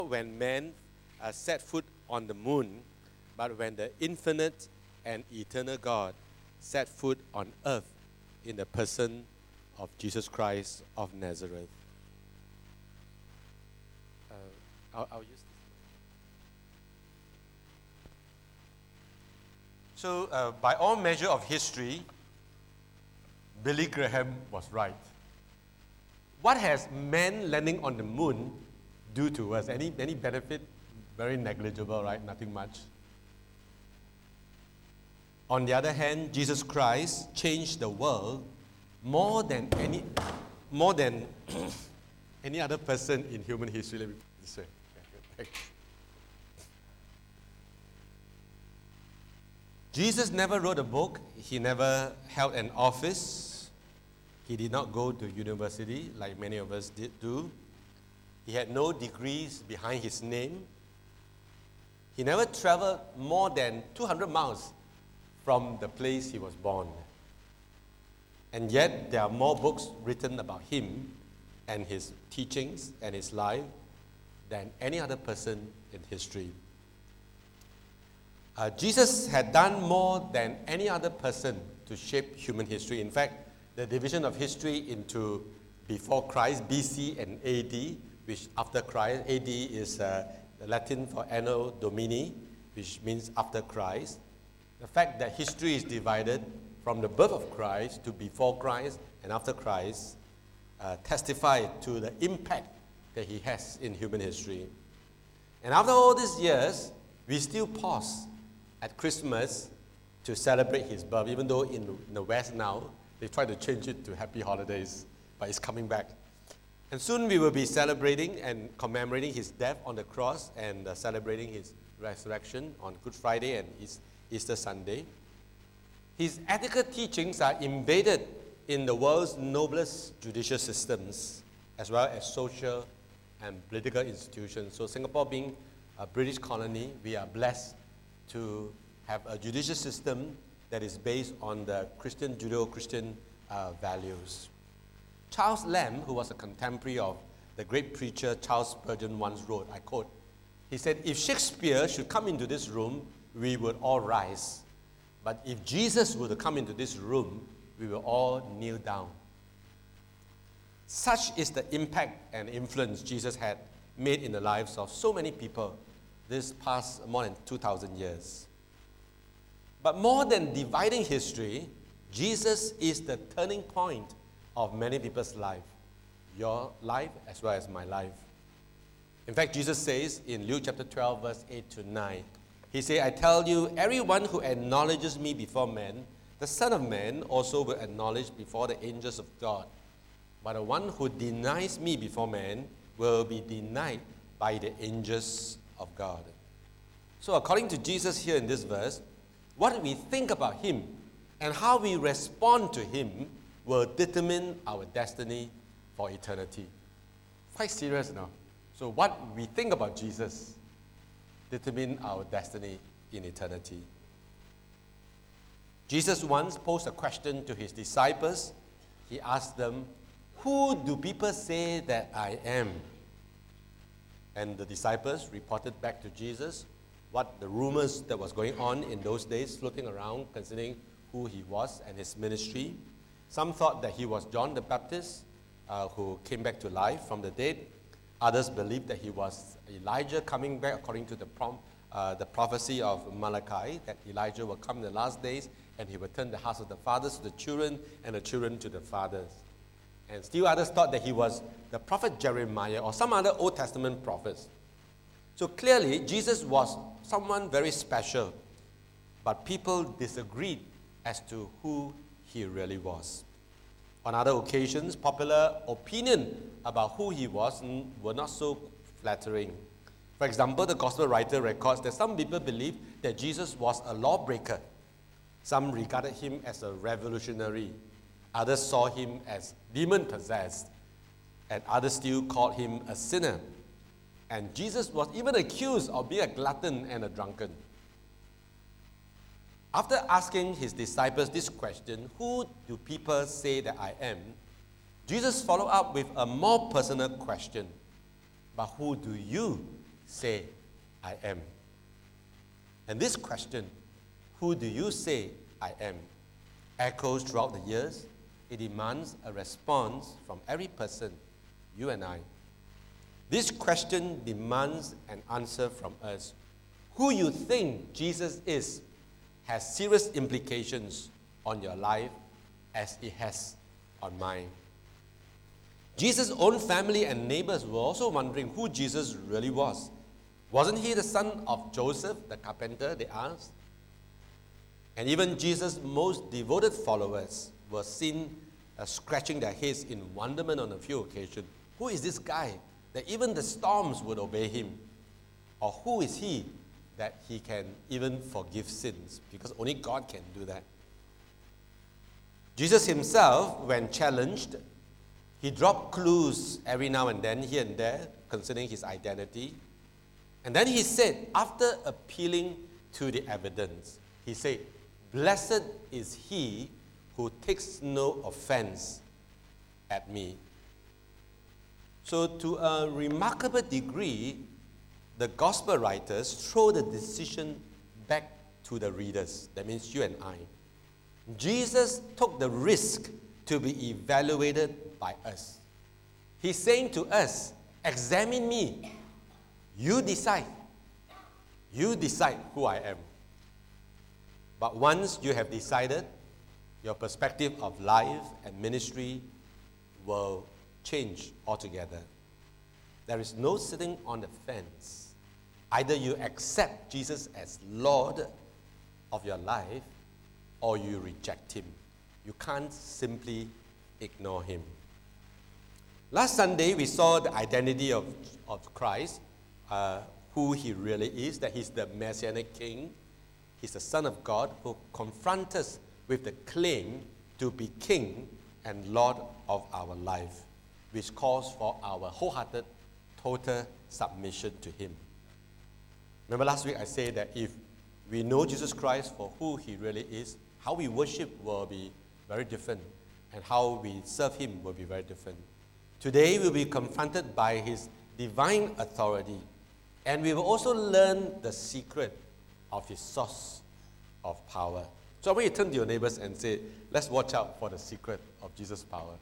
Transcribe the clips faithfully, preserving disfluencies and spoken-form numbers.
when man uh, set foot on the moon, but when the infinite and eternal God set foot on earth in the person of Jesus Christ of Nazareth. Uh, I'll, I'll use this. So, uh, by all measure of history, Billy Graham was right. What has man landing on the moon do to us? Any, any benefit? Very negligible, right? Nothing much. On the other hand, Jesus Christ changed the world more than any, more than any other person in human history. Let me put it this way. Okay, Jesus never wrote a book. He never held an office. He did not go to university like many of us did do. He had no degrees behind his name. He never traveled more than two hundred miles from the place he was born. And yet, there are more books written about him and his teachings and his life than any other person in history. Uh, Jesus had done more than any other person to shape human history. In fact, the division of history into before Christ, B C and A D, which after Christ, A D is uh, the Latin for Anno Domini, which means after Christ. The fact that history is divided from the birth of Christ to before Christ and after Christ uh, testify to the impact that he has in human history. And after all these years, we still pause at Christmas to celebrate his birth, even though in, in the West now, they try to change it to Happy Holidays, but it's coming back. And soon we will be celebrating and commemorating his death on the cross and uh, celebrating his resurrection on Good Friday and his Easter Sunday. His ethical teachings are embedded in the world's noblest judicial systems, as well as social and political institutions. So Singapore being a British colony, we are blessed to have a judicial system that is based on the Christian, Judeo-Christian uh, values. Charles Lamb, who was a contemporary of the great preacher Charles Spurgeon, once wrote, I quote, he said, "If Shakespeare should come into this room, we would all rise. But if Jesus were to come into this room, we will all kneel down." Such is the impact and influence Jesus had made in the lives of so many people this past more than two thousand years. But more than dividing history, Jesus is the turning point of many people's life, your life as well as my life. In fact, Jesus says in Luke chapter twelve, verse eight to nine, he said, "I tell you, everyone who acknowledges me before men, the Son of Man also will acknowledge before the angels of God. But the one who denies me before men will be denied by the angels of God." So according to Jesus here in this verse, what we think about him and how we respond to him will determine our destiny for eternity. Quite serious now. So what we think about Jesus determine our destiny in eternity. Jesus once posed a question to his disciples. He asked them, "Who do people say that I am?" And the disciples reported back to Jesus what the rumors that was going on in those days, floating around concerning who he was and his ministry. Some thought that he was John the Baptist, uh, who came back to life from the dead. Others believed that he was Elijah coming back according to the, prom- uh, the prophecy of Malachi, that Elijah will come in the last days and he will turn the hearts of the fathers to the children and the children to the fathers. And still others thought that he was the prophet Jeremiah or some other Old Testament prophets. So clearly, Jesus was someone very special, but people disagreed as to who he really was. On other occasions, popular opinion about who he was were not so flattering. For example, the gospel writer records that some people believed that Jesus was a lawbreaker. Some regarded him as a revolutionary. Others saw him as demon-possessed. And others still called him a sinner. And Jesus was even accused of being a glutton and a drunkard. After asking his disciples this question, "Who do people say that I am?" Jesus followed up with a more personal question. "But who do you say I am? And this question, who do you say I am, echoes throughout the years. It demands a response from every person, you and I. This question demands an answer from us. Who you think Jesus is has serious implications on your life as it has on mine. Jesus' own family and neighbors were also wondering who Jesus really was. Wasn't he the son of Joseph, the carpenter, they asked? And even Jesus' most devoted followers were seen uh, scratching their heads in wonderment on a few occasions. Who is this guy that even the storms would obey him? Or who is he that he can even forgive sins? Because only God can do that. Jesus himself, when challenged, he dropped clues every now and then, here and there, concerning his identity. And then he said, after appealing to the evidence, he said, "Blessed is he who takes no offense at me." So to a remarkable degree, the gospel writers throw the decision back to the readers. That means you and I. Jesus took the risk to be evaluated by us. He's saying to us, examine me. You decide. You decide who I am. But once you have decided, your perspective of life and ministry will change altogether. There is no sitting on the fence. Either you accept Jesus as Lord of your life or you reject him. You can't simply ignore him. Last Sunday, we saw the identity of, of Christ, uh, who he really is, that he's the Messianic King. He's the Son of God who confronts us with the claim to be King and Lord of our life, which calls for our wholehearted, total submission to him. Remember last week I said that if we know Jesus Christ for who he really is, how we worship will be very different, and how we serve him will be very different. Today we'll be confronted by his divine authority, and we will also learn the secret of his source of power. So I want you to turn to your neighbors and say, let's watch out for the secret of Jesus' power.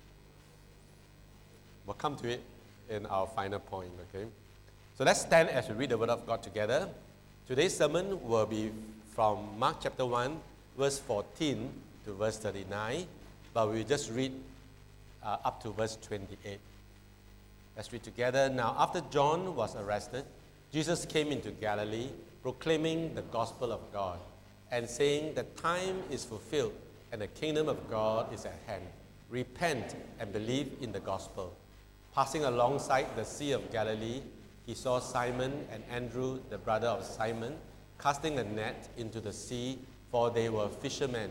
We'll come to it in our final point, okay? So let's stand as we read the Word of God together. Today's sermon will be from Mark chapter one, verse fourteen to verse thirty-nine, but we'll just read uh, up to verse twenty-eight. Let's read together. Now, after John was arrested, Jesus came into Galilee, proclaiming the gospel of God, and saying, "The time is fulfilled, and the kingdom of God is at hand. Repent and believe in the gospel." Passing alongside the Sea of Galilee, he saw Simon and Andrew, the brother of Simon, casting a net into the sea, for they were fishermen.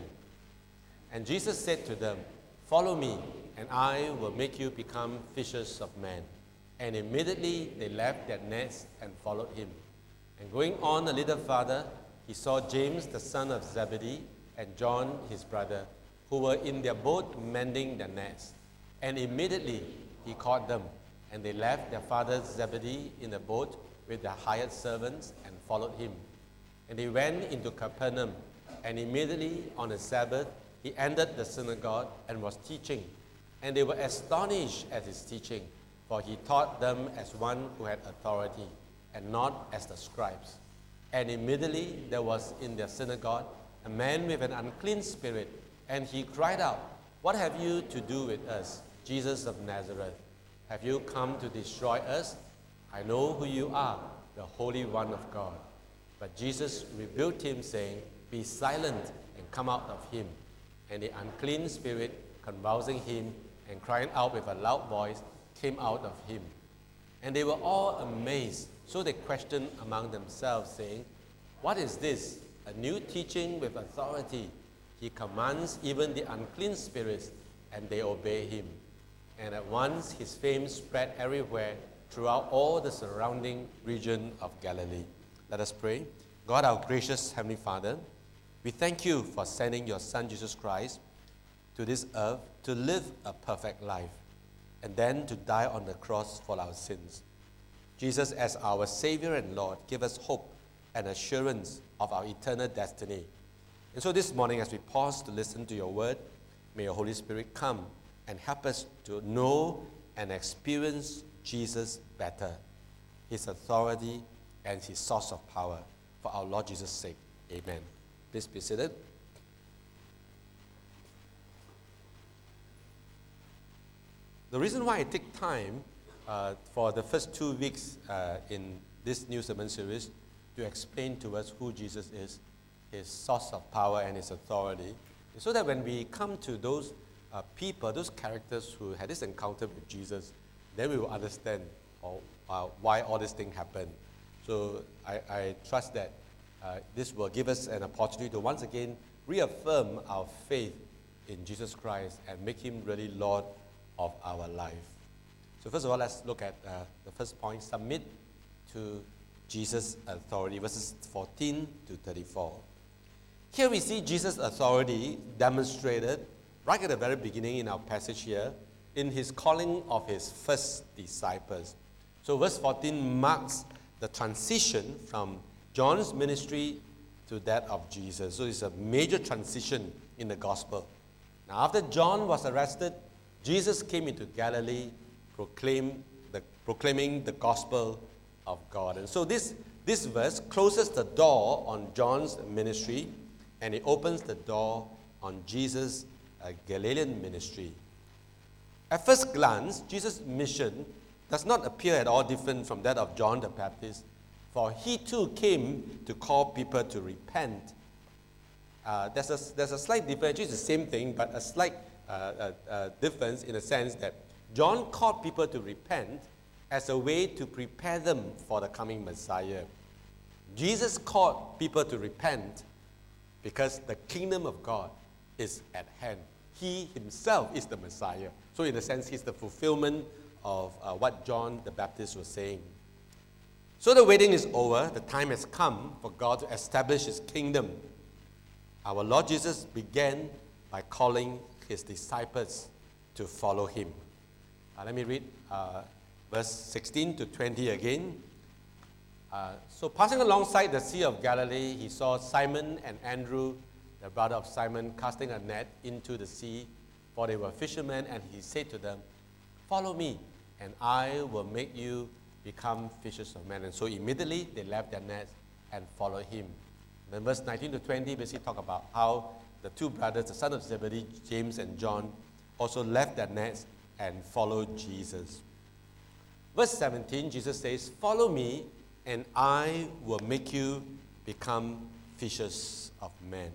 And Jesus said to them, "Follow me, and I will make you become fishers of men." And immediately they left their nets and followed him. And going on a little farther, he saw James, the son of Zebedee, and John, his brother, who were in their boat mending their nets. And immediately he caught them, and they left their father Zebedee in the boat with their hired servants and followed him. And they went into Capernaum, and immediately on the Sabbath he entered the synagogue and was teaching. And they were astonished at his teaching, for he taught them as one who had authority, and not as the scribes. And immediately there was in their synagogue a man with an unclean spirit, and he cried out, "What have you to do with us, Jesus of Nazareth? Have you come to destroy us? I know who you are, the Holy One of God." But Jesus rebuked him, saying, "Be silent and come out of him." And the unclean spirit, convulsing him and crying out with a loud voice, came out of him. And they were all amazed. So they questioned among themselves, saying, "What is this? A new teaching with authority. He commands even the unclean spirits, and they obey him." And at once his fame spread everywhere throughout all the surrounding region of Galilee. Let us pray. God, our gracious Heavenly Father, we thank you for sending your Son, Jesus Christ, to this earth to live a perfect life, and then to die on the cross for our sins. Jesus as our Savior and Lord give us hope and assurance of our eternal destiny. And so this morning, as we pause to listen to your word, may your Holy Spirit come and help us to know and experience Jesus better, his authority and his source of power, for our Lord Jesus' sake. Amen. Please be seated. The reason why I take time uh, for the first two weeks uh, in this new sermon series to explain to us who Jesus is, his source of power and his authority, is so that when we come to those uh, people, those characters who had this encounter with Jesus, then we will understand or, uh, why all this thing happened. So I, I trust that uh, this will give us an opportunity to once again reaffirm our faith in Jesus Christ and make him really Lord of our life. So first of all, let's look at uh, the first point, submit to Jesus' authority, verses fourteen to thirty-four. Here we see Jesus' authority demonstrated right at the very beginning in our passage here in his calling of his first disciples. So verse fourteen marks the transition from John's ministry to that of Jesus. So it's a major transition in the gospel. Now after John was arrested, Jesus came into Galilee, proclaim the, proclaiming the gospel of God. And so this, this verse closes the door on John's ministry, and it opens the door on Jesus' uh, Galilean ministry. At first glance, Jesus' mission does not appear at all different from that of John the Baptist, for he too came to call people to repent. Uh, there's, a, there's a slight difference. It's the same thing, but a slight uh, uh, uh, difference in the sense that John called people to repent as a way to prepare them for the coming Messiah. Jesus called people to repent because the kingdom of God is at hand. He himself is the Messiah. So in a sense, he's the fulfillment of uh, what John the Baptist was saying. So the waiting is over. The time has come for God to establish his kingdom. Our Lord Jesus began by calling his disciples to follow him. Uh, let me read uh, verse sixteen to twenty again. Uh, so passing alongside the Sea of Galilee, he saw Simon and Andrew, the brother of Simon, casting a net into the sea, for they were fishermen, and he said to them, "Follow me, and I will make you become fishers of men." And so immediately they left their nets and followed him. Then verse nineteen to twenty basically talk about how the two brothers, the son of Zebedee, James and John, also left their nets and followed Jesus. Verse seventeen, Jesus says, "Follow me, and I will make you become fishers of men."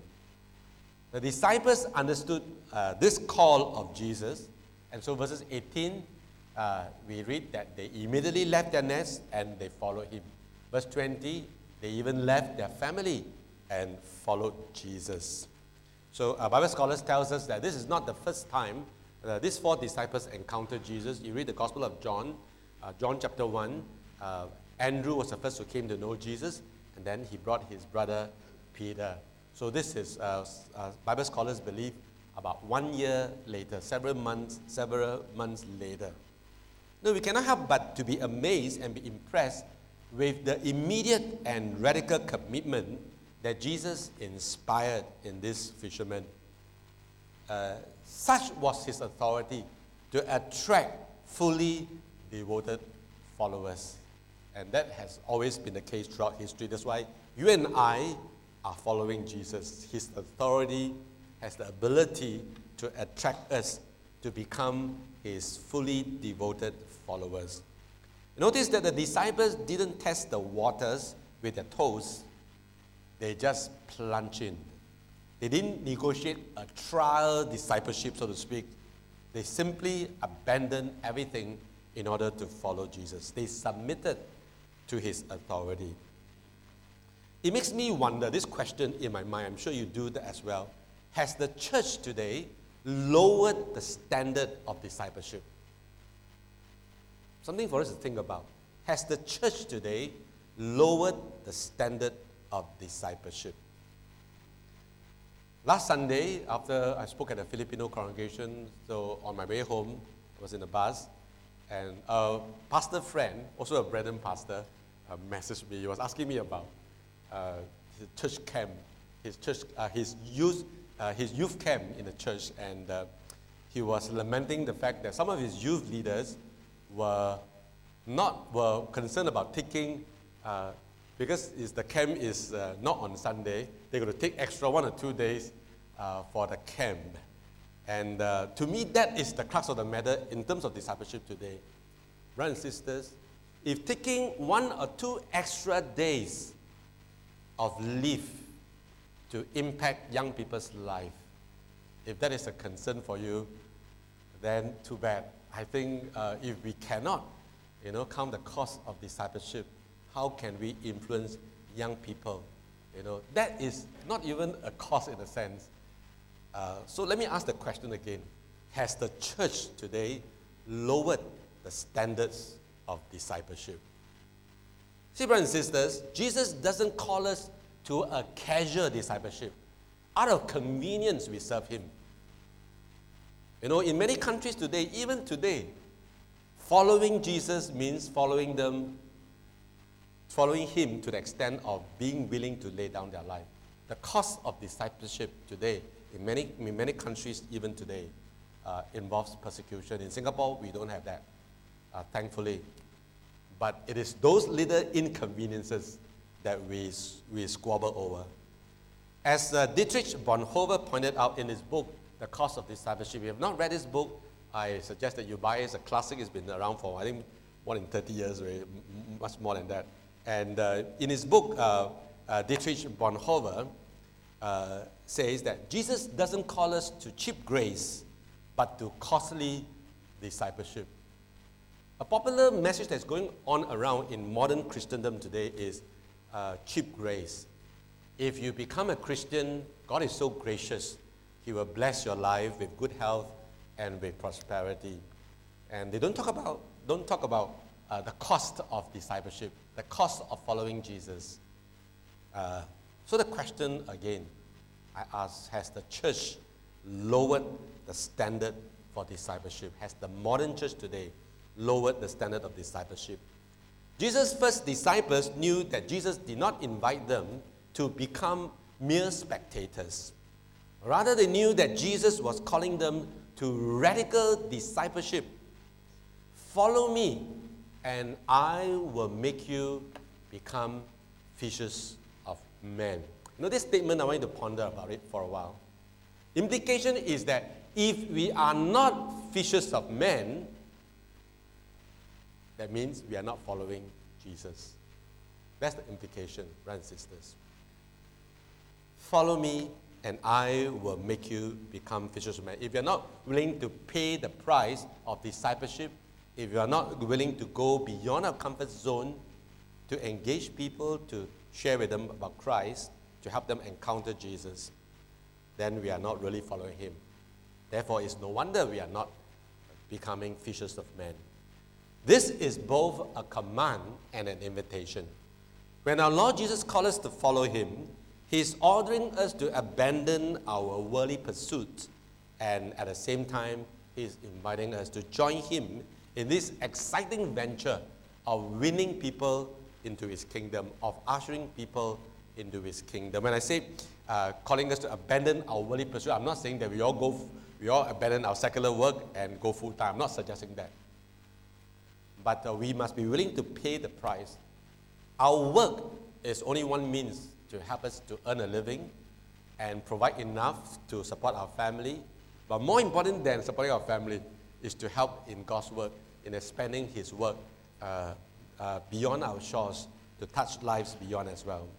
The disciples understood uh, this call of Jesus, and so verses eighteen, uh, we read that they immediately left their nets and they followed him. Verse twenty, they even left their family and followed Jesus. So uh, Bible scholars tells us that this is not the first time uh, these four disciples encountered Jesus. You read the Gospel of John, uh, John chapter one, uh, Andrew was the first who came to know Jesus, and then he brought his brother Peter. So this is, uh, uh, Bible scholars believe, about one year later, several months, several months later. Now we cannot help but to be amazed and be impressed with the immediate and radical commitment that Jesus inspired in this fisherman. Uh, such was his authority to attract fully devoted followers. And that has always been the case throughout history. That's why you and I are following Jesus. His authority has the ability to attract us to become his fully devoted followers. Notice that the disciples didn't test the waters with their toes. They just plunged in. They didn't negotiate a trial discipleship, so to speak. They simply abandoned everything in order to follow Jesus. They submitted to his authority. It makes me wonder, this question in my mind, I'm sure you do that as well. Has the church today lowered the standard of discipleship? Something for us to think about. Has the church today lowered the standard of discipleship? Last Sunday, after I spoke at a Filipino congregation, so on my way home, I was in a bus, And a pastor friend, also a brethren pastor, uh, messaged me. He was asking me about uh, his church camp, his church, uh, his youth, uh, his youth camp in the church, and uh, he was lamenting the fact that some of his youth leaders were not were concerned about taking, uh, because is the camp is uh, not on Sunday. They're going to take extra one or two days uh, for the camp. And uh, to me, that is the crux of the matter in terms of discipleship today. Brothers and sisters, if taking one or two extra days of leave to impact young people's life, if that is a concern for you, then too bad. I think uh, if we cannot, you know, count the cost of discipleship, how can we influence young people? You know, that is not even a cost in a sense. Uh, so let me ask the question again. Has the church today lowered the standards of discipleship? See, brothers and sisters, Jesus doesn't call us to a casual discipleship. Out of convenience, we serve him. You know, in many countries today, even today, following Jesus means following them, following him to the extent of being willing to lay down their life. The cost of discipleship today, in many, in many countries even today, uh, involves persecution. In Singapore, we don't have that, uh, thankfully. But it is those little inconveniences that we, we squabble over. As uh, Dietrich Bonhoeffer pointed out in his book, The Cost of Discipleship, if you have not read this book, I suggest that you buy it. It's a classic. It's been around for, I think, more than thirty years, right? M- much more than that. And uh, in his book, uh, uh, Dietrich Bonhoeffer uh, says that Jesus doesn't call us to cheap grace, but to costly discipleship. A popular message that's going on around in modern Christendom today is uh, cheap grace. If you become a Christian, God is so gracious. He will bless your life with good health and with prosperity. And they don't talk about, don't talk about uh, the cost of discipleship, the cost of following Jesus. Uh, so the question again, I ask, has the church lowered the standard for discipleship? Has the modern church today lowered the standard of discipleship? Jesus' first disciples knew that Jesus did not invite them to become mere spectators. Rather, they knew that Jesus was calling them to radical discipleship. Follow me, and I will make you become fishers of men. You know, this statement, I want you to ponder about it for a while. Implication is that if we are not fishers of men, that means we are not following Jesus. That's the implication, brothers and sisters. Follow me, and I will make you become fishers of men. If you're not willing to pay the price of discipleship, if you are not willing to go beyond our comfort zone to engage people, to share with them about Christ, to help them encounter Jesus, then we are not really following him. Therefore, it's no wonder we are not becoming fishers of men. This is both a command and an invitation. When our Lord Jesus calls us to follow him, he's ordering us to abandon our worldly pursuits, and at the same time, he's inviting us to join him in this exciting venture of winning people into his kingdom, of ushering people into his kingdom. When I say uh, calling us to abandon our worldly pursuit, I'm not saying that we all go, we all abandon our secular work and go full time. I'm not suggesting that. But uh, we must be willing to pay the price. Our work is only one means to help us to earn a living and provide enough to support our family. But more important than supporting our family is to help in God's work, in expanding his work uh, uh, beyond our shores, to touch lives beyond as well.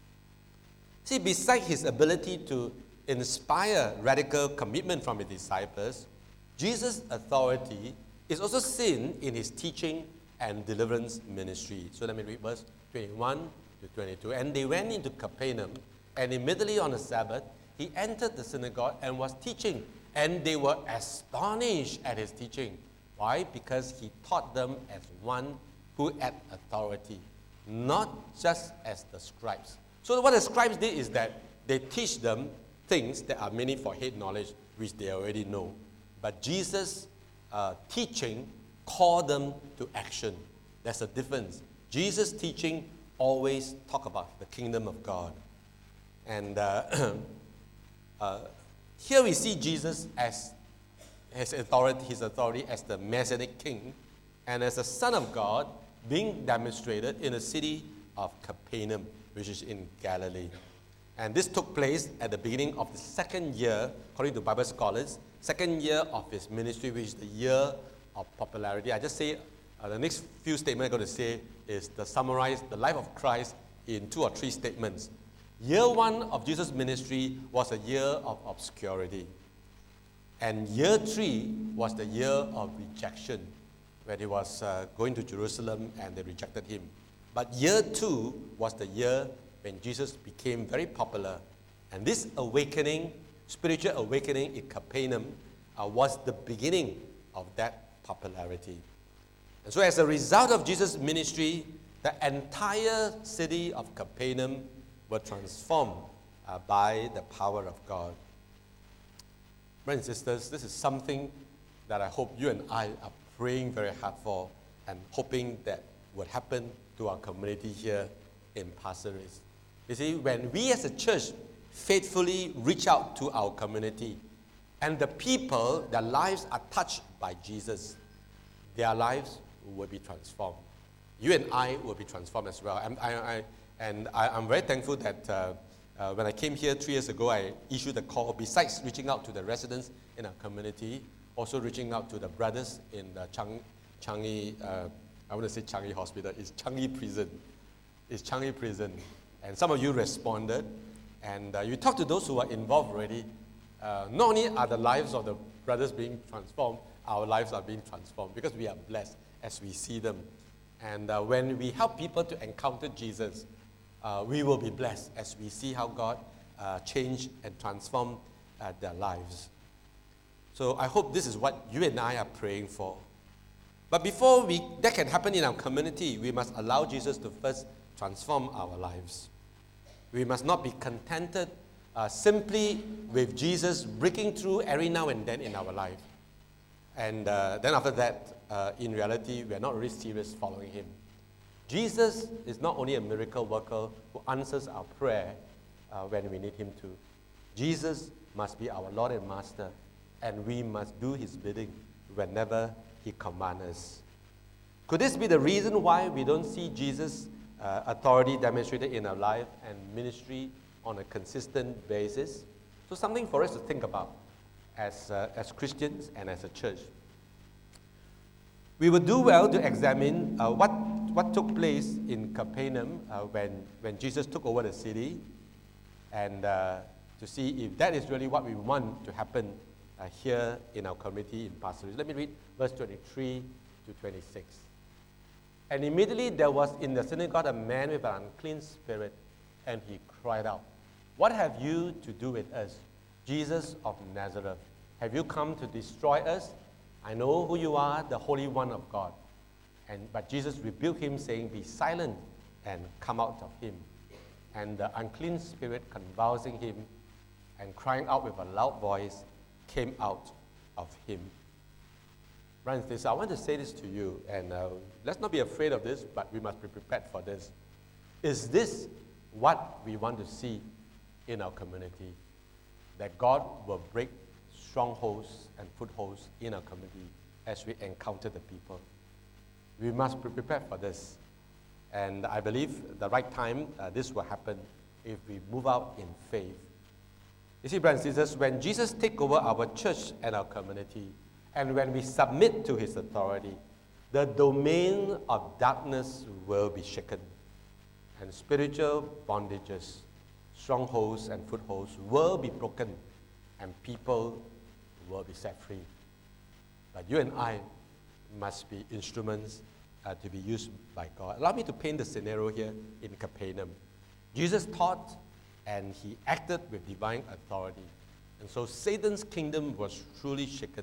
See, besides his ability to inspire radical commitment from his disciples, Jesus' authority is also seen in his teaching and deliverance ministry. So let me read verse twenty-one to twenty-two. And they went into Capernaum, and immediately on the Sabbath, he entered the synagogue and was teaching. And they were astonished at his teaching. Why? Because he taught them as one who had authority, not just as the scribes. So what the scribes did is that they teach them things that are meant for head knowledge, which they already know. But Jesus' uh, teaching call them to action. There's a difference. Jesus' teaching always talk about the kingdom of God. And uh, uh, here we see Jesus as his authority, his authority as the Messianic king and as the Son of God being demonstrated in the city of Capernaum, which is in Galilee. And this took place at the beginning of the second year, according to Bible scholars, second year of his ministry, which is the year of popularity. I just say, uh, the next few statements I'm going to say is to summarize the life of Christ in two or three statements. Year one of Jesus' ministry was a year of obscurity. And year three was the year of rejection, when he was uh, going to Jerusalem and they rejected him. But year two was the year when Jesus became very popular. And this awakening, spiritual awakening in Capernaum, uh, was the beginning of that popularity. And so as a result of Jesus' ministry, the entire city of Capernaum were transformed uh, by the power of God. Brothers and sisters, this is something that I hope you and I are praying very hard for and hoping that would happen to our community here in Pasir Ris. You see, when we as a church faithfully reach out to our community and the people, their lives are touched by Jesus, their lives will be transformed. You and I will be transformed as well. And, I, I, and I, I'm very thankful that uh, uh, when I came here three years ago, I issued a call, besides reaching out to the residents in our community, also reaching out to the brothers in the Chang, Changi, uh, I want to say Changi Hospital, it's Changi Prison. It's Changi Prison. And some of you responded, and uh, you talked to those who are involved already. Uh, not only are the lives of the brothers being transformed, our lives are being transformed because we are blessed as we see them. And uh, when we help people to encounter Jesus, uh, we will be blessed as we see how God uh, changed and transformed uh, their lives. So I hope this is what you and I are praying for. But before we, that can happen in our community, we must allow Jesus to first transform our lives. We must not be contented uh, simply with Jesus breaking through every now and then in our life. And uh, then after that, uh, in reality, we are not really serious following him. Jesus is not only a miracle worker who answers our prayer uh, when we need him to. Jesus must be our Lord and Master, and we must do his bidding whenever he commands us. Could this be the reason why we don't see Jesus' uh, authority demonstrated in our life and ministry on a consistent basis? So something for us to think about as, uh, as Christians and as a church. We would do well to examine uh, what, what took place in Capernaum uh, when, when Jesus took over the city, and uh, to see if that is really what we want to happen uh, here in our community in Pasir Ris. Let me read verse twenty-three to twenty-six. And immediately there was in the synagogue a man with an unclean spirit, and he cried out, "What have you to do with us, Jesus of Nazareth? Have you come to destroy us? I know who you are, the Holy One of God." And, but Jesus rebuked him, saying, "Be silent and come out of him." And the unclean spirit, convulsing him and crying out with a loud voice, came out of him. Friends, I want to say this to you, and uh, let's not be afraid of this, but we must be prepared for this. Is this what we want to see in our community? That God will break strongholds and footholds in our community as we encounter the people. We must be prepared for this. And I believe the right time uh, this will happen if we move out in faith. You see, brothers and sisters, when Jesus takes over our church and our community, and when we submit to his authority, the domain of darkness will be shaken. And spiritual bondages, strongholds and footholds will be broken, and people will be set free. But you and I must be instruments uh, to be used by God. Allow me to paint the scenario here in Capernaum. Jesus taught and he acted with divine authority. And so Satan's kingdom was truly shaken.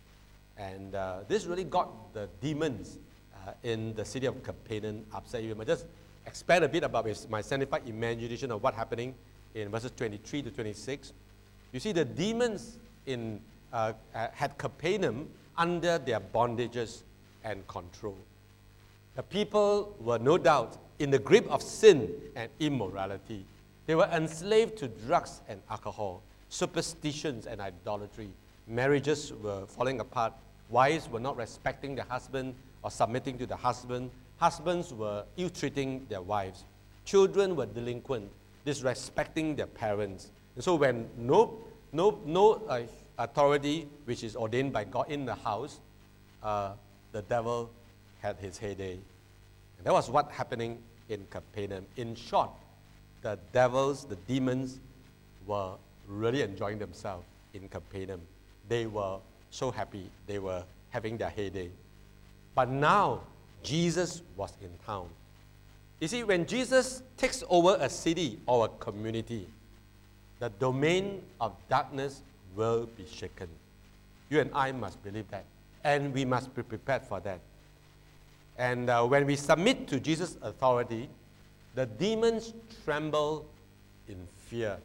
And uh, this really got the demons uh, in the city of Capernaum upset. You might just expand a bit about my sanctified imagination of what's happening in verses twenty-three to twenty-six. You see, the demons in uh, uh, had Capernaum under their bondages. and control. The people were no doubt in the grip of sin and immorality. They were enslaved to drugs and alcohol, superstitions and idolatry. Marriages were falling apart. Wives were not respecting their husband or submitting to the husband. Husbands were ill-treating their wives. Children were delinquent, disrespecting their parents. And so when no, no, no uh, authority which is ordained by God in the house, uh, the devil had his heyday. And that was what happening in Capernaum. In short, the devils, the demons, were really enjoying themselves in Capernaum. They were so happy. They were having their heyday. But now, Jesus was in town. You see, when Jesus takes over a city or a community, the domain of darkness will be shaken. You and I must believe that. And we must be prepared for that. And uh, when we submit to Jesus' authority, the demons tremble in fear.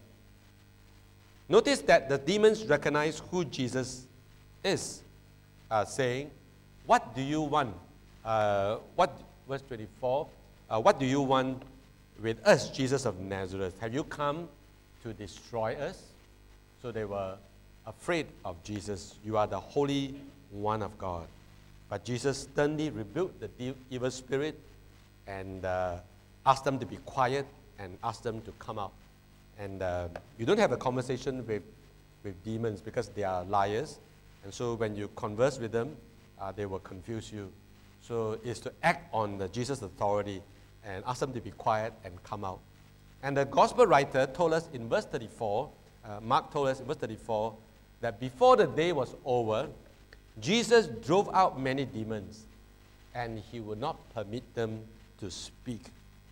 Notice that the demons recognize who Jesus is, uh, saying, "What do you want?" Uh, what verse twenty-four? Uh, what do you want with us, Jesus of Nazareth? Have you come to destroy us? So they were afraid of Jesus. You are the Holy One of God. But Jesus sternly rebuked the evil spirit and uh, asked them to be quiet and asked them to come out. And uh, you don't have a conversation with, with demons because they are liars. And so when you converse with them, uh, they will confuse you. So it's to act on the Jesus' authority and ask them to be quiet and come out. And the gospel writer told us in verse thirty-four, uh, Mark told us in verse thirty-four, that before the day was over, Jesus drove out many demons, and he would not permit them to speak.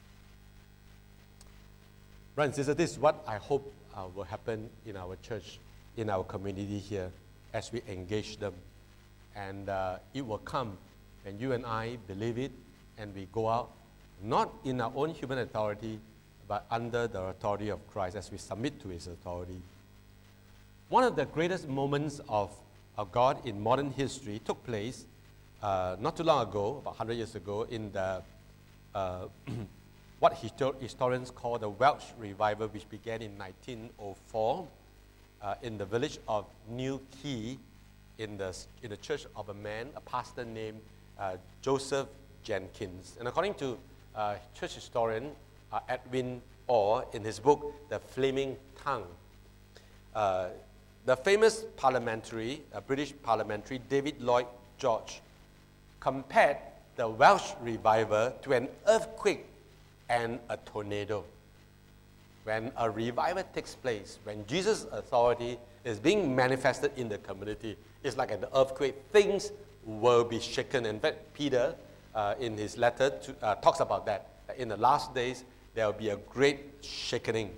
Brothers and sisters, this is what I hope uh, will happen in our church, in our community here, as we engage them. And uh, it will come when you and I believe it, and we go out, not in our own human authority, but under the authority of Christ, as we submit to his authority. One of the greatest moments of, of God in modern history took place uh, not too long ago, about one hundred years ago, in the uh, what histor- historians call the Welsh Revival, which began in nineteen oh four uh, in the village of New Quay, in the, in the church of a man, a pastor named uh, Joseph Jenkins. And according to uh, church historian uh, Edwin Orr, in his book, The Flaming Tongue, uh, the famous parliamentary, uh, British parliamentary, David Lloyd George, compared the Welsh revival to an earthquake and a tornado. When a revival takes place, when Jesus' authority is being manifested in the community, it's like an earthquake. Things will be shaken. In fact, Peter, uh, in his letter, to, uh, talks about that. In the last days, there will be a great shaking.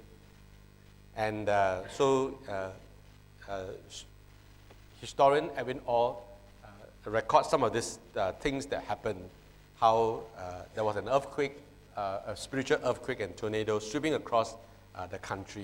And uh, so, uh, uh, historian Edwin Orr uh, records some of these uh, things that happened. How uh, there was an earthquake, uh, a spiritual earthquake and tornado sweeping across uh, the country.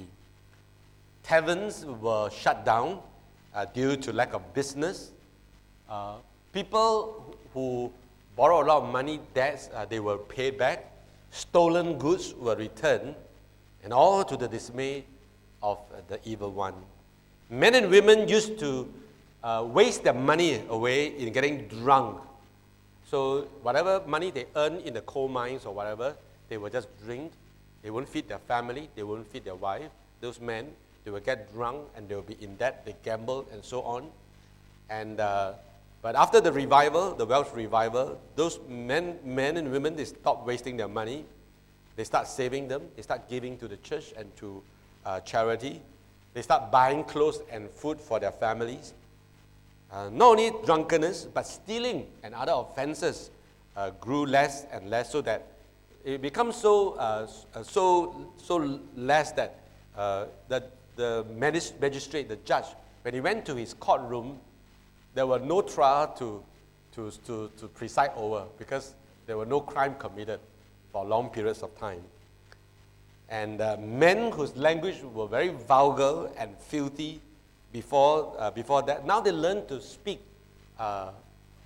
Taverns were shut down uh, due to lack of business. Uh, people who borrow a lot of money, debts, uh, they were paid back. Stolen goods were returned, and all to the dismay of uh, the evil one. Men and women used to uh, waste their money away in getting drunk. So whatever money they earn in the coal mines or whatever, they will just drink. They won't feed their family. They won't feed their wife. Those men, they will get drunk and they will be in debt. They gamble and so on. And uh, but after the revival, the Welsh revival, those men, men and women, they stop wasting their money. They start saving them. They start giving to the church and to uh, charity. They start buying clothes and food for their families. Uh, not only drunkenness, but stealing and other offenses uh, grew less and less, so that it becomes so uh, so so less that uh, that the magistrate, the judge, when he went to his courtroom, there were no trial to to to to preside over because there were no crime committed for long periods of time. And uh, men whose language were very vulgar and filthy before uh, before that, now they learn to speak uh,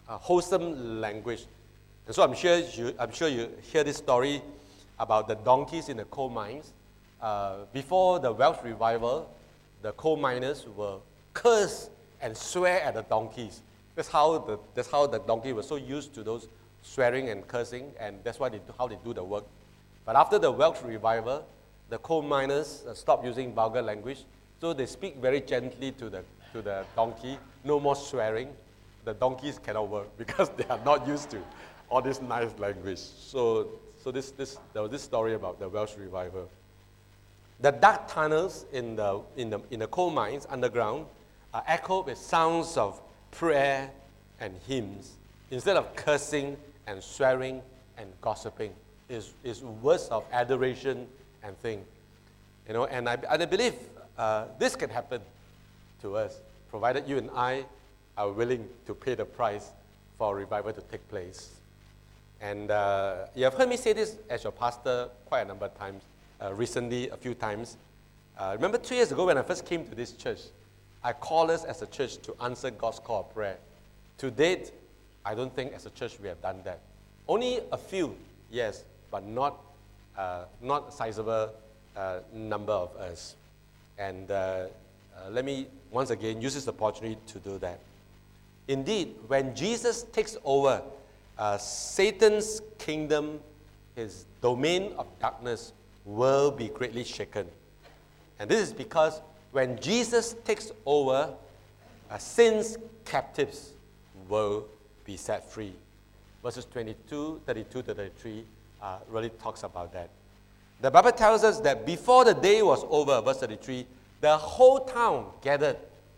uh, wholesome language. And so I'm sure you, I'm sure you hear this story about the donkeys in the coal mines. Uh, before the Welsh revival, the coal miners will curse and swear at the donkeys. That's how the, that's how the donkey was so used to those swearing and cursing, and that's why they do, how they do the work. But after the Welsh revival, the coal miners uh, stopped using vulgar language, so they speak very gently to the, to the donkey, no more swearing. The donkeys cannot work because they are not used to all this nice language. So, so this, this, there was this story about the Welsh revival. The dark tunnels in the, in the, in the coal mines underground are echoed with sounds of prayer and hymns. Instead of cursing and swearing and gossiping, is is words of adoration and thing. You know, and I, and I believe uh, this can happen to us, provided you and I are willing to pay the price for revival to take place. And uh, you have heard me say this as your pastor quite a number of times, uh, recently a few times. Uh, remember two years ago when I first came to this church, I called us as a church to answer God's call of prayer. To date, I don't think as a church we have done that. Only a few, yes, but not uh, not a sizable uh, number of us. And uh, uh, let me once again use this opportunity to do that. Indeed, when Jesus takes over uh, Satan's kingdom, his domain of darkness will be greatly shaken. And this is because when Jesus takes over, uh, sin's captives will be set free. Verses twenty-two, thirty-two to thirty-three uh, really talks about that. The Bible tells us that before the day was over, verse thirty-three, the whole town gathered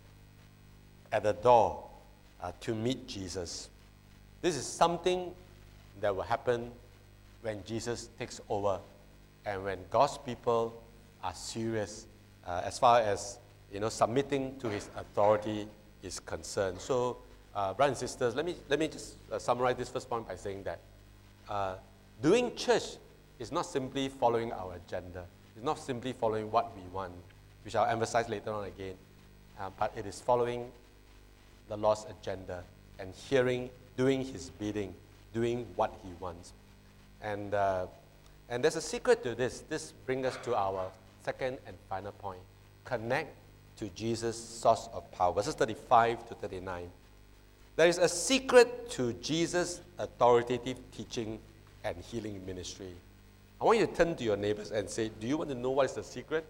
at the door uh, to meet Jesus. This is something that will happen when Jesus takes over and when God's people are serious uh, as far as you know submitting to his authority is concerned. So, uh, brothers and sisters, let me let me just uh, summarize this first point by saying that uh, doing church is not simply following our agenda. It's not simply following what we want, which I'll emphasize later on again, uh, but it is following the Lord's agenda and hearing, doing his bidding, doing what he wants. And uh, and there's a secret to this. This brings us to our second and final point. Connect to Jesus' source of power. Verses thirty-five to thirty-nine. There is a secret to Jesus' authoritative teaching and healing ministry. I want you to turn to your neighbors and say, do you want to know what is the secret?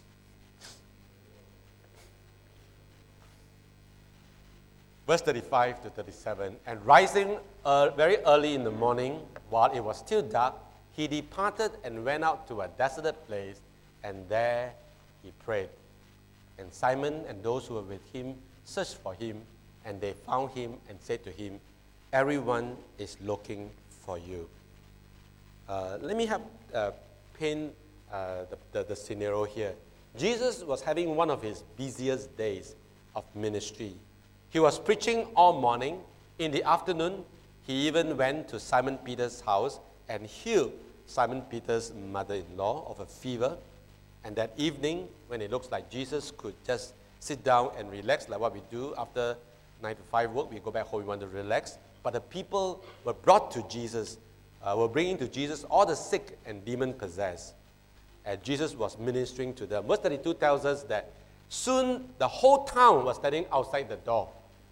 Verse thirty-five to thirty-seven. And rising uh, very early in the morning, while it was still dark, he departed and went out to a desolate place, and there he prayed. And Simon and those who were with him searched for him, and they found him and said to him, everyone is looking for you. Uh, let me have uh, paint uh, the, the, the scenario here. Jesus was having one of his busiest days of ministry. He was preaching all morning. In the afternoon, he even went to Simon Peter's house and healed Simon Peter's mother-in-law of a fever. And that evening, when it looks like Jesus could just sit down and relax, like what we do after nine to five work, we go back home, we want to relax. But the people were brought to Jesus, uh, were bringing to Jesus all the sick and demon-possessed. And Jesus was ministering to them. Verse thirty-two tells us that soon the whole town was standing outside the door.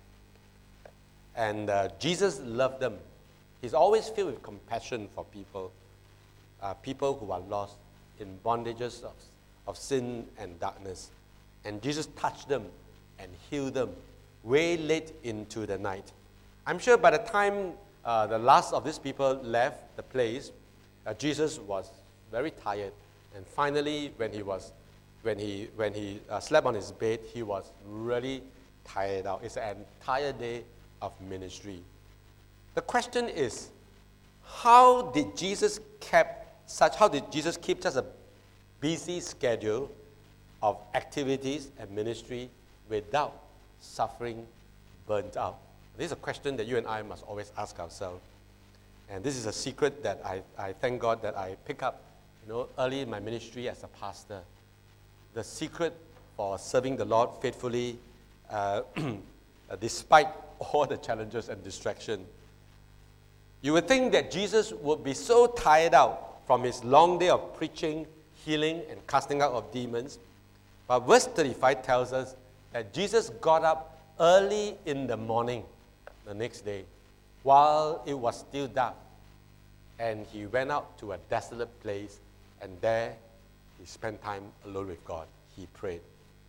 And uh, Jesus loved them. He's always filled with compassion for people, uh, people who are lost in bondages of, of sin and darkness. And Jesus touched them and healed them way late into the night. I'm sure by the time uh, the last of these people left the place, uh, Jesus was very tired. And finally, when he was, when he when he uh, slept on his bed, he was really tired out. It's an entire day of ministry. The question is, how did Jesus kept such? How did Jesus keep such a busy schedule of activities and ministry without suffering burnt out? This is a question that you and I must always ask ourselves. And this is a secret that I, I thank God that I pick up, you know, early in my ministry as a pastor. The secret for serving the Lord faithfully, uh, despite all the challenges and distraction. You would think that Jesus would be so tired out from his long day of preaching, healing, and casting out of demons. But verse thirty-five tells us that Jesus got up early in the morning the next day while it was still dark. And he went out to a desolate place, and there he spent time alone with God. He prayed.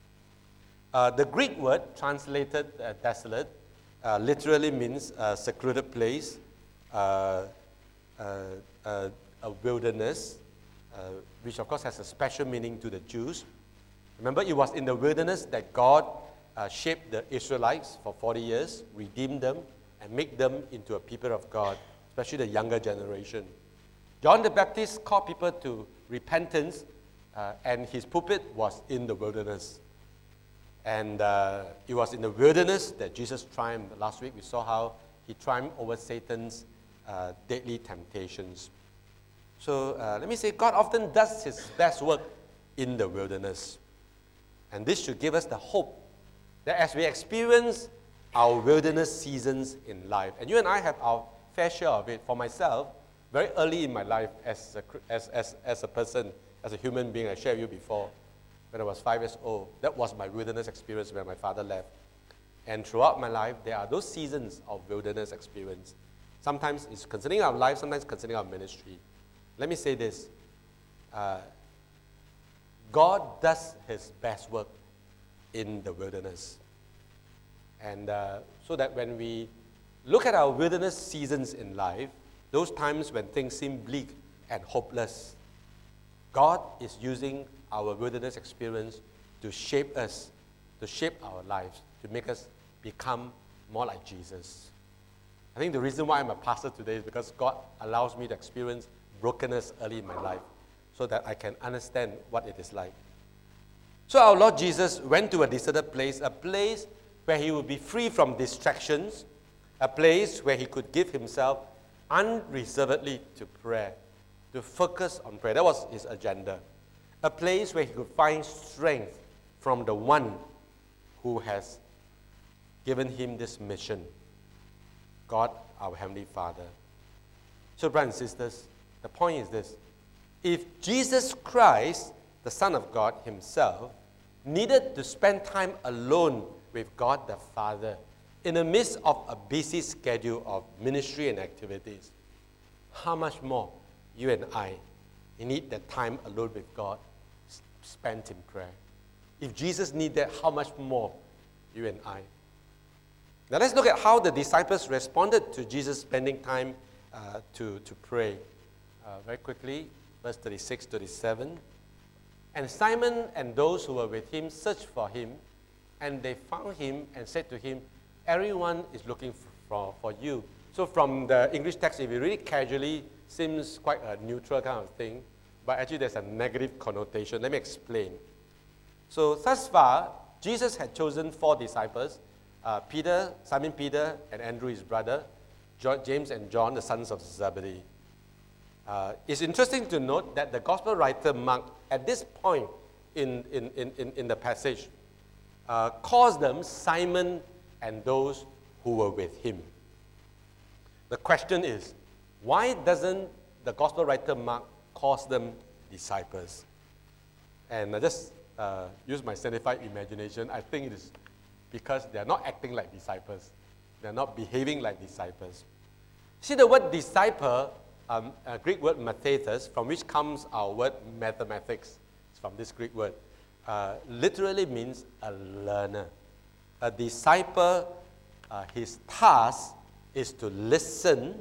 Uh, the Greek word translated uh, desolate uh, literally means a secluded place, uh, uh, uh, a wilderness, uh, which of course has a special meaning to the Jews. Remember, it was in the wilderness that God uh, shaped the Israelites for forty years, redeemed them, and made them into a people of God, especially the younger generation. John the Baptist called people to repentance, uh, and his pulpit was in the wilderness. And uh, it was in the wilderness that Jesus triumphed. Last week we saw how he triumphed over Satan's uh, deadly temptations. So uh, let me say, God often does his best work in the wilderness. And this should give us the hope that as we experience our wilderness seasons in life, and you and I have our fair share of it. For myself, very early in my life as a, as, as, as a person, as a human being, I shared with you before, when I was five years old, that was my wilderness experience when my father left. And throughout my life, there are those seasons of wilderness experience. Sometimes it's concerning our life, sometimes concerning our ministry. Let me say this. Uh, God does his best work in the wilderness. And uh, so that when we look at our wilderness seasons in life, those times when things seem bleak and hopeless, God is using our wilderness experience to shape us, to shape our lives, to make us become more like Jesus. I think the reason why I'm a pastor today is because God allows me to experience brokenness early in my life so that I can understand what it is like. So our Lord Jesus went to a deserted place, a place where he would be free from distractions, a place where he could give himself unreservedly to prayer, to focus on prayer. That was his agenda. A place where he could find strength from the one who has given him this mission, God, our Heavenly Father. So, brothers and sisters, the point is this. If Jesus Christ, the Son of God himself, needed to spend time alone with God the Father in the midst of a busy schedule of ministry and activities, how much more you and I need that time alone with God spent in prayer? If Jesus needed that, how much more you and I? Now let's look at how the disciples responded to Jesus spending time uh, to, to pray. Uh, very quickly, verse thirty-six, thirty-seven. And Simon and those who were with him searched for him, and they found him and said to him, everyone is looking for, for you. So from the English text, if you read it casually, seems quite a neutral kind of thing, but actually there's a negative connotation. Let me explain. So thus far, Jesus had chosen four disciples, uh, Peter, Simon Peter, and Andrew, his brother, John, James and John, the sons of Zebedee. Uh, it's interesting to note that the gospel writer Mark, at this point in, in, in, in the passage, uh, calls them Simon and those who were with him. The question is, why doesn't the gospel writer Mark call them disciples? And I just uh, use my sanctified imagination. I think it is because they are not acting like disciples. They are not behaving like disciples. See, the word disciple, um, a Greek word mathetes, from which comes our word mathematics. It's from this Greek word. Uh, literally means a learner. A disciple, uh, his task is to listen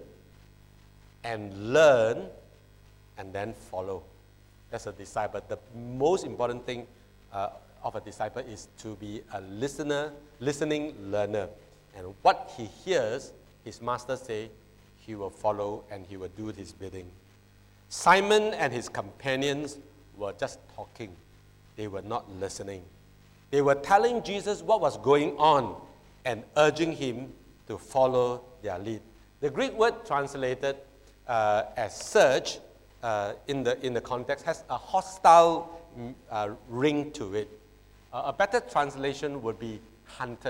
and learn and then follow. That's a disciple. The most important thing uh, of a disciple is to be a listener, listening learner. And what he hears, his master say, he will follow and he will do his bidding. Simon and his companions were just talking. They were not listening. They were telling Jesus what was going on and urging him to follow their lead. The Greek word translated uh, as search uh, in the in the context has a hostile uh, ring to it. Uh, a better translation would be hunted.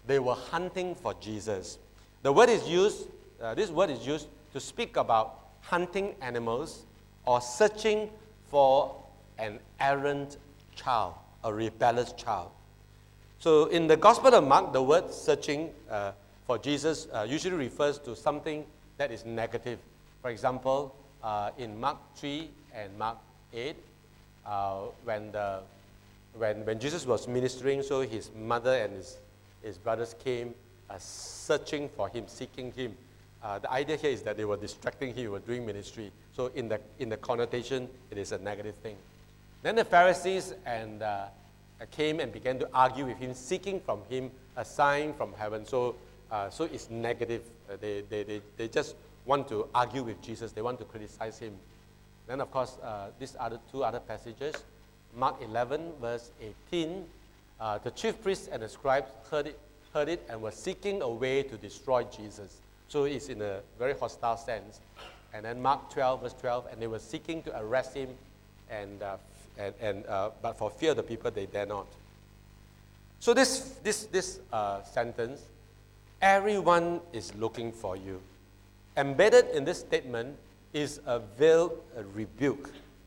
They were hunting for Jesus. The word is used, uh, this word is used to speak about hunting animals or searching for an errant child, a rebellious child. So in the Gospel of Mark, the word searching uh, for Jesus uh, usually refers to something that is negative. For example, uh, in Mark three and Mark eight, uh, when, the, when, when Jesus was ministering, so his mother and his, his brothers came uh, searching for him, seeking him. Uh, the idea here is that they were distracting him, he was doing ministry. So in the, in the connotation, it is a negative thing. Then the Pharisees and uh, came and began to argue with him, seeking from him a sign from heaven. So, uh, so it's negative. Uh, they, they, they, they just want to argue with Jesus. They want to criticize him. Then, of course, uh, these other two other passages, Mark eleven, verse eighteen, uh, the chief priests and the scribes heard it, heard it and were seeking a way to destroy Jesus. So it's in a very hostile sense. And then Mark twelve, verse twelve, and they were seeking to arrest him, and, uh, and, and uh, but for fear of the people, they dare not. So this, this, this uh, sentence, everyone is looking for you. Embedded in this statement is a veiled uh, rebuke.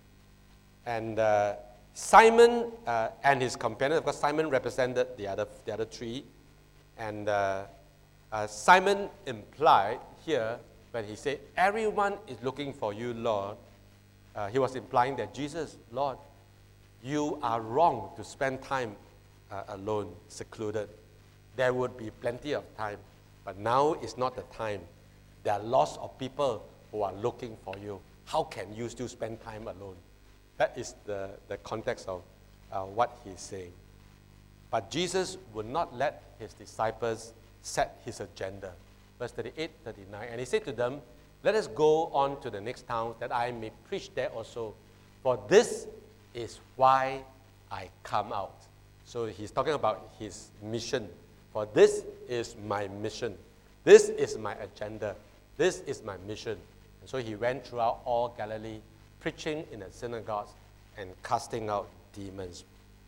And uh, Simon uh, and his companion, of course, Simon represented the other, the other three, and uh, uh, Simon implied here, when he said, everyone is looking for you, Lord, uh, he was implying that Jesus, Lord, you are wrong to spend time uh, alone, secluded. There would be plenty of time, but now is not the time. There are lots of people who are looking for you. How can you still spend time alone? That is the, the context of uh, what he's saying. But Jesus would not let his disciples set his agenda. Verse thirty-eight, thirty-nine, and he said to them, let us go on to the next town, that I may preach there also. For this is why I come out. So he's talking about his mission. For this is my mission. This is my agenda. This is my mission. And so he went throughout all Galilee, preaching in the synagogues and casting out demons.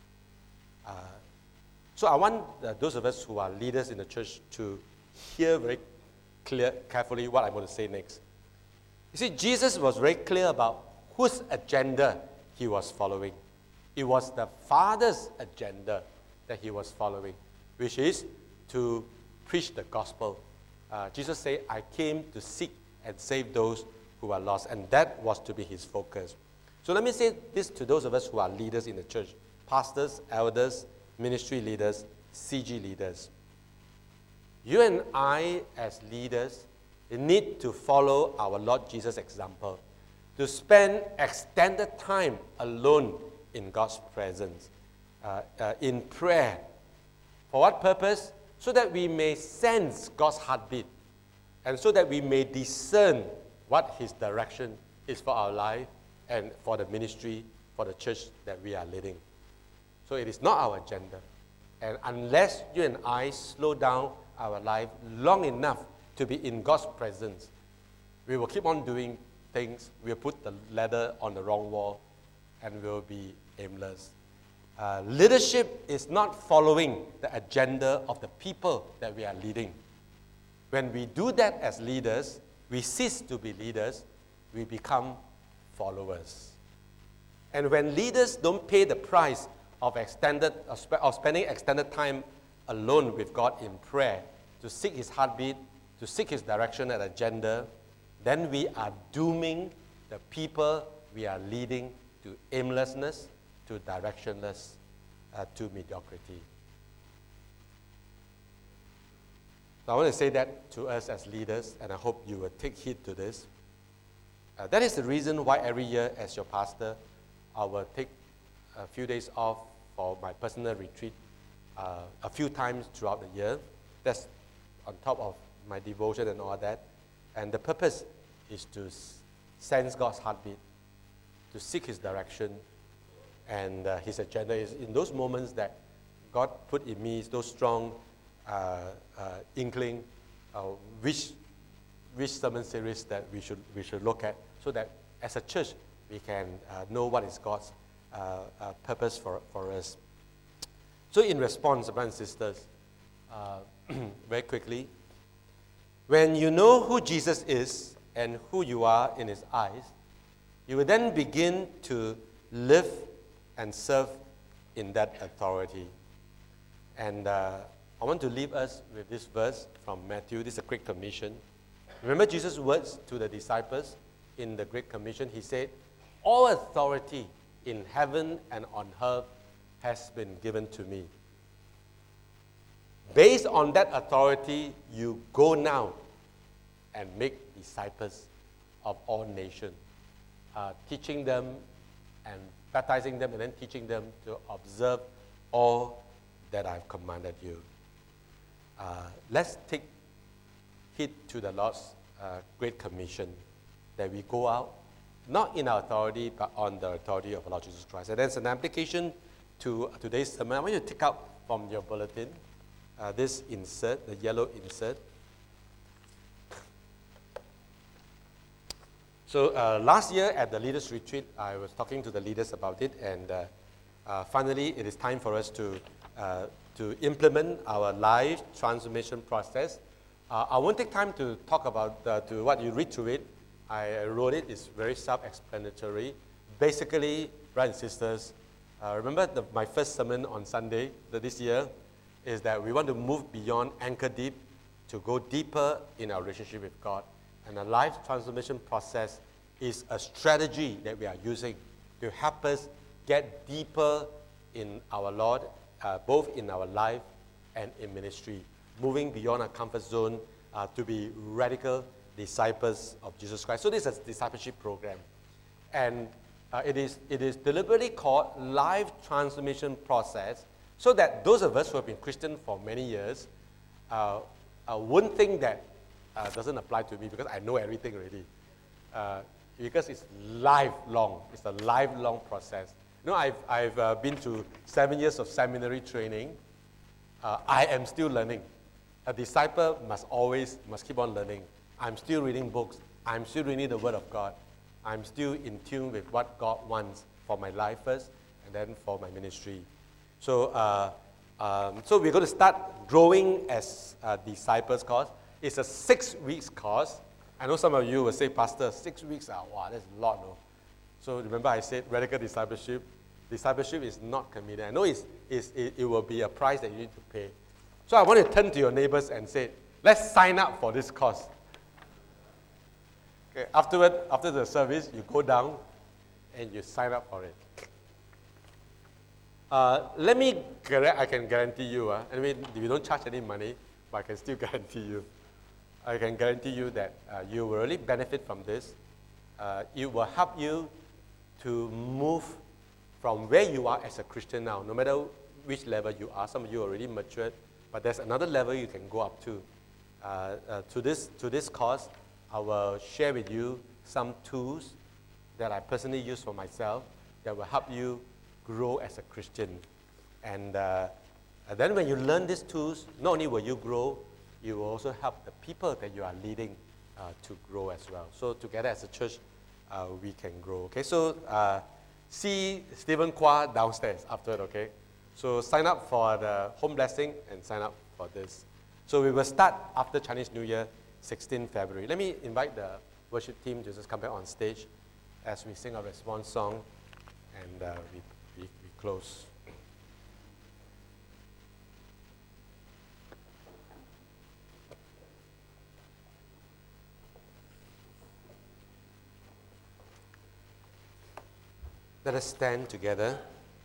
Uh, so I want uh, those of us who are leaders in the church to hear very clear, carefully what I'm going to say next. You see, Jesus was very clear about whose agenda he was following. It was the Father's agenda that he was following, which is to preach the gospel. Uh, Jesus said, I came to seek and save those who are lost, and that was to be his focus. So let me say this to those of us who are leaders in the church, pastors, elders, ministry leaders, C G leaders. You and I, as leaders, need to follow our Lord Jesus' example, to spend extended time alone in God's presence, uh, uh, in prayer. For what purpose? So that we may sense God's heartbeat, and so that we may discern what his direction is for our life and for the ministry, for the church that we are leading. So it is not our agenda. And unless you and I slow down our life long enough to be in God's presence, we will keep on doing things. We'll put the ladder on the wrong wall, and we'll be aimless. Uh, leadership is not following the agenda of the people that we are leading. When we do that as leaders, we cease to be leaders, we become followers. And when leaders don't pay the price of extended of, sp- of spending extended time alone with God in prayer, to seek his heartbeat, to seek his direction and agenda, then we are dooming the people we are leading to aimlessness, to directionless, uh, to mediocrity. So I want to say that to us as leaders, and I hope you will take heed to this. Uh, that is the reason why every year as your pastor, I will take a few days off for my personal retreat uh, a few times throughout the year. That's on top of my devotion and all that. And the purpose is to s- sense God's heartbeat, to seek his direction, and uh, his agenda. Is in those moments that God put in me those strong uh, uh, inkling, uh, which which sermon series that we should we should look at, so that as a church we can uh, know what is God's uh, uh, purpose for, for us. So in response, brothers and sisters, uh, very quickly. When you know who Jesus is and who you are in his eyes, you will then begin to live and serve in that authority. And uh, I want to leave us with this verse from Matthew. This is a Great Commission. Remember Jesus' words to the disciples in the Great Commission? He said, all authority in heaven and on earth has been given to me. Based on that authority, you go now and make disciples of all nations, uh, teaching them and baptizing them and then teaching them to observe all that I've commanded you. Uh, let's take heed to the Lord's uh, Great Commission, that we go out, not in our authority, but on the authority of our Lord Jesus Christ. And there's an application to today's sermon. I want you to take out from your bulletin uh, this insert, the yellow insert. So uh, last year at the Leaders Retreat, I was talking to the leaders about it, and uh, uh, finally it is time for us to, uh, to implement our life transformation process. Uh, I won't take time to talk about uh, to what you read through it. I wrote it. It's very self-explanatory. Basically, brothers and sisters, uh, remember the, my first sermon on Sunday the, this year is that we want to move beyond anchor deep to go deeper in our relationship with God. And a life transformation process is a strategy that we are using to help us get deeper in our Lord, uh, both in our life and in ministry, moving beyond our comfort zone uh, to be radical disciples of Jesus Christ. So this is a discipleship program. And uh, it is it is deliberately called life transformation process, so that those of us who have been Christian for many years uh, uh, wouldn't think that uh, doesn't apply to me because I know everything already. Uh, because it's lifelong. It's a lifelong process. You know, I've, I've uh, been to seven years of seminary training. Uh, I am still learning. A disciple must always, must keep on learning. I'm still reading books. I'm still reading the Word of God. I'm still in tune with what God wants for my life first, and then for my ministry. So, uh, um, so we're going to start growing as uh, disciples course. It's a six weeks course. I know some of you will say, Pastor, six weeks, ah, wow, that's a lot, no? So remember I said radical discipleship. Discipleship is not committed. I know it's, it's, it, it will be a price that you need to pay. So I want to turn to your neighbors and say, let's sign up for this course. Okay, afterward, after the service, you go down and you sign up for it. Uh, let me, I can guarantee you, uh, I mean, we don't charge any money, but I can still guarantee you. I can guarantee you that uh, you will really benefit from this. Uh, it will help you to move from where you are as a Christian now, no matter which level you are. Some of you are already matured, but there's another level you can go up to. Uh, uh, to this to this course, I will share with you some tools that I personally use for myself that will help you grow as a Christian. And, uh, and then when you learn these tools, not only will you grow, you will also help the people that you are leading uh, to grow as well. So together as a church, uh, we can grow. Okay, so uh, see Stephen Kwa downstairs after it, okay? So sign up for the home blessing and sign up for this. So we will start after Chinese New Year, sixteenth February. Let me invite the worship team to just come back on stage as we sing our response song, and uh, we, we, we close. Let us stand together.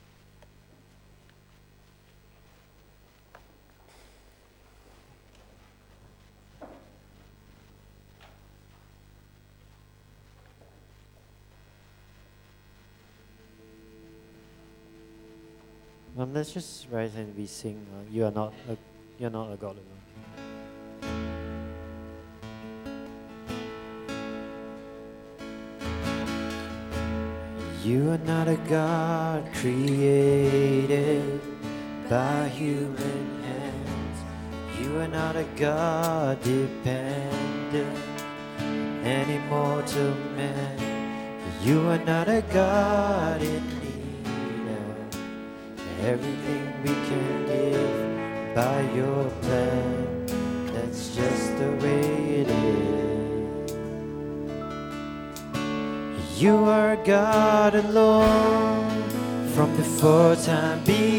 Um, let's just rise and we sing. Uh, you are not a, you are not a God alone. You are not a God created by human hands. You are not a God dependent on any mortal man. You are not a God in need of everything we can give, by your plan. That's just the way it is. You are God alone from before time began.